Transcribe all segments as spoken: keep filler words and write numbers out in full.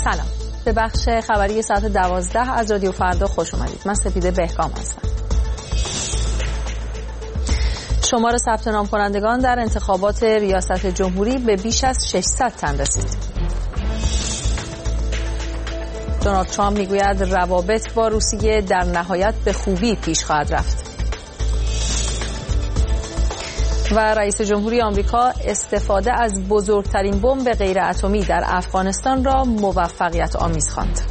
سلام، به بخش خبری ساعت دوازده از رادیو فردا خوش اومدید. من سپیده بهکام هستم. شمار ثبت نام کنندگان در انتخابات ریاست جمهوری به بیش از ششصد تن رسید. دونالد ترامپ میگوید روابط با روسیه در نهایت به خوبی پیش خواهد رفت. و رئیس جمهوری آمریکا استفاده از بزرگترین بمب غیر اتمی در افغانستان را موفقیت آمیز خواند.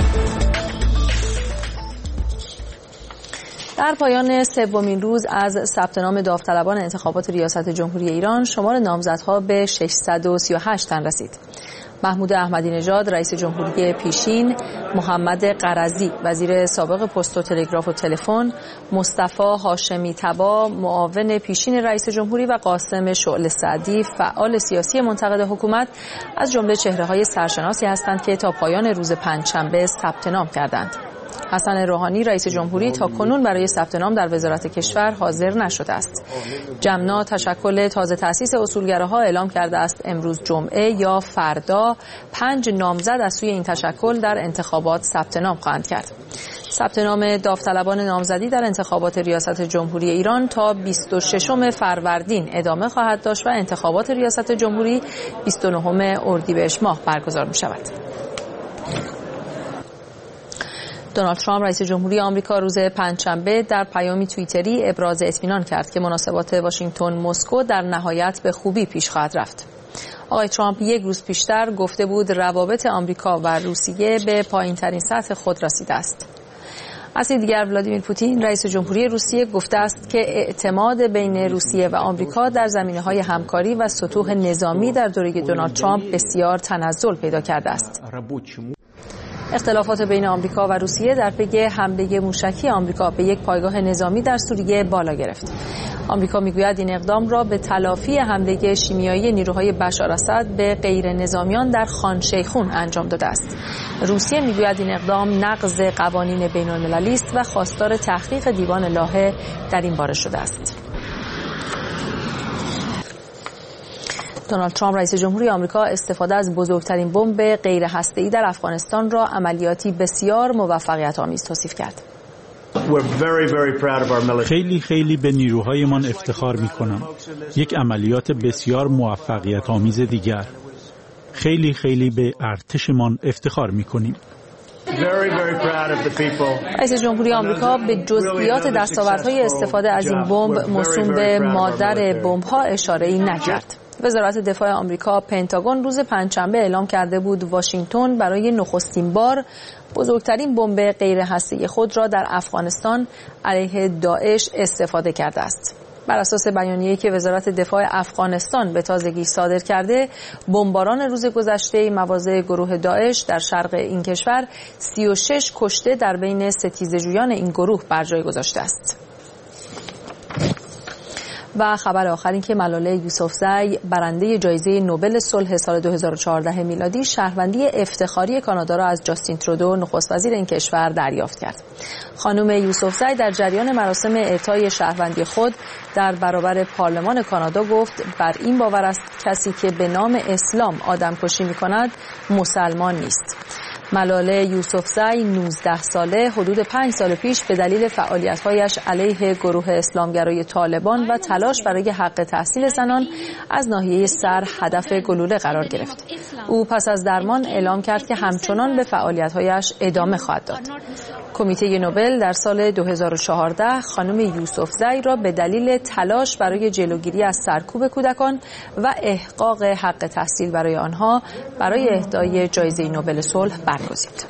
در پایان سومین روز از ثبت نام داوطلبان انتخابات ریاست جمهوری ایران، شمار نامزدها به ششصد و سی و هشت تن رسید. محمود احمدی نژاد رئیس جمهوری پیشین، محمد قرضی وزیر سابق پست و تلگراف و تلفن، مصطفی هاشمی طبا معاون پیشین رئیس جمهوری و قاسم شعله سعدی فعال سیاسی منتقد حکومت از جمله چهره‌های سرشناسی هستند که تا پایان روز پنجشنبه ثبت نام کردند. حسن روحانی رئیس جمهوری تا کنون برای ثبت نام در وزارت کشور حاضر نشده است. جمنا تشکل تازه تأسیس اصولگراها اعلام کرده است امروز جمعه یا فردا پنج نامزد از سوی این تشکل در انتخابات ثبت نام خواهند کرد. ثبت نام داوطلبان نامزدی در انتخابات ریاست جمهوری ایران تا بیست و ششم فروردین ادامه خواهد داشت و انتخابات ریاست جمهوری بیست و نهم اردیبهشت ماه برگزار می شود. دونالد ترامپ رئیس جمهوری آمریکا روز پنجشنبه در پیامی توییتری ابراز اطمینان کرد که مناسبات واشنگتن مسکو در نهایت به خوبی پیش خواهد رفت. آقای ترامپ یک روز پیشتر گفته بود روابط آمریکا و روسیه به پایین‌ترین سطح خود رسیده است. از دیگر ولادیمیر پوتین رئیس جمهوری روسیه گفته است که اعتماد بین روسیه و آمریکا در زمینه‌های همکاری و سطوح نظامی در دوره دونالد ترامپ بسیار تنزل پیدا کرده است. اختلافات بین آمریکا و روسیه در پی حمله موشکی آمریکا به یک پایگاه نظامی در سوریه بالا گرفت. آمریکا میگوید این اقدام را به تلافی حمله شیمیایی نیروهای بشار اسد به غیر نظامیان در خان شیخون انجام داده است. روسیه میگوید این اقدام نقض قوانین بین‌المللی است و خواستار تحقیق دیوان لاهه در این باره شده است. دونالد ترامپ رئیس جمهوری آمریکا استفاده از بزرگترین بمب غیر هسته‌ای در افغانستان را عملیاتی بسیار موفقیت آمیز توصیف کرد. خیلی خیلی به نیروهایمان افتخار می‌کنم. یک عملیات بسیار موفقیت آمیز دیگر. خیلی خیلی به ارتشمان افتخار می‌کنیم. رئیس جمهوری آمریکا به جزئیات دستاوردهای استفاده از این بمب موسوم به مادر بمب‌ها اشاره‌ای نکرد. وزارت دفاع آمریکا پنتاگون روز پنجشنبه اعلام کرده بود واشنگتن برای نخستین بار بزرگترین بمب غیر هسته‌ای خود را در افغانستان علیه داعش استفاده کرده است. بر اساس بیانیه‌ای که وزارت دفاع افغانستان به تازگی صادر کرده، بمباران روز گذشته مواضع گروه داعش در شرق این کشور سی و شش کشته در بین ستیزه‌جویان این گروه بر جای گذاشته است. و خبر آخر این که ملاله یوسفزئی برنده جایزه نوبل صلح سال دو هزار و چهارده میلادی شهروندی افتخاری کانادا را از جاستین ترودو نخست وزیر این کشور دریافت کرد. خانم یوسفزئی در جریان مراسم اعطای شهروندی خود در برابر پارلمان کانادا گفت بر این باور است کسی که به نام اسلام آدمکشی می‌کند مسلمان نیست. ملاله یوسفزئی نوزده ساله حدود پنج سال پیش به دلیل فعالیت‌هایش علیه گروه اسلامگرای طالبان و تلاش برای حق تحصیل زنان از ناحیه سر هدف گلوله قرار گرفت. او پس از درمان اعلام کرد که همچنان به فعالیت‌هایش ادامه خواهد داد. کمیته نوبل در سال دو هزار و چهارده خانم یوسفزئی را به دلیل تلاش برای جلوگیری از سرکوب کودکان و احقاق حق تحصیل برای آنها برای اهدای جایزه نوبل صلح برگزید.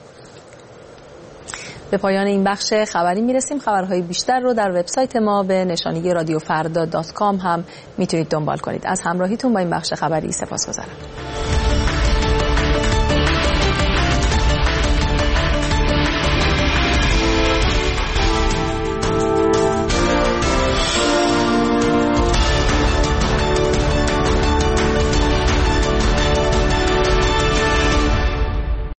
به پایان این بخش خبری میرسیم. خبرهای بیشتر رو در وبسایت ما به نشانی رادیو فردا دات کام هم میتونید دنبال کنید. از همراهیتون با این بخش خبری سپاسگزارم.